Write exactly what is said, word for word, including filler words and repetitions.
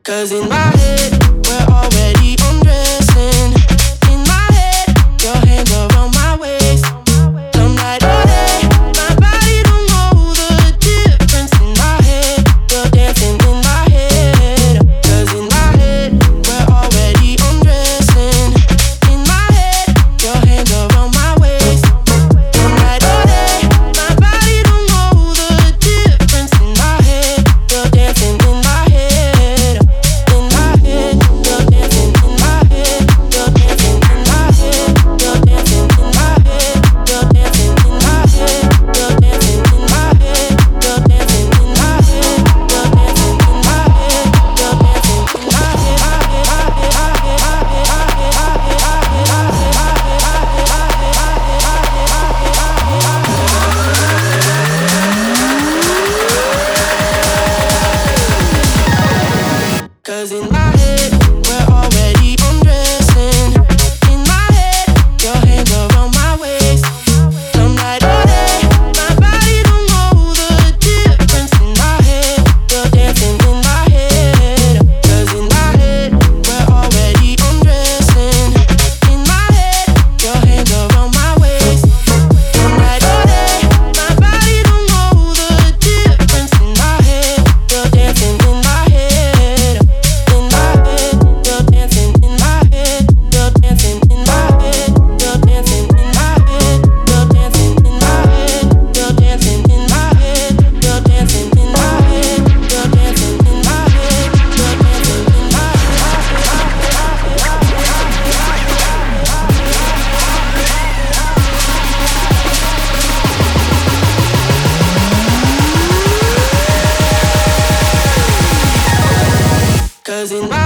Cause in my head, we're already undressing. In my head, your hands around my waist. Some night or day, my body don't know the difference. In my head, you're dancing in my head. Cause in my head, we're already undressing. In my head, your hands around my waist. Some night or day, my body don't know the difference. In my head, you're dancing in my head. In my head, you're dancing in my head. You're dancing in my head. You're dancing in my head. You're dancing in my head. You're dancing in my head. You're dancing in my head. You're dancing in my head. You're dancing in my head. Cause in my head, we're already undressing. In my head, your hands around my waist. Some night or day, my body don't know the difference. In my head, you're dancing in my head. Cause in my head, we're already undressing. In my head, your hands around my waist. Some night or day, my body don't know the difference. In my head, you're dancing in my head. In my head, you're dancing in my head. You're dancing in my head. You're dancing in my head. You're dancing in my head. You're dancing in my head. You're dancing in my head. You're dancing in my head. You're dancing in my head. Cause in my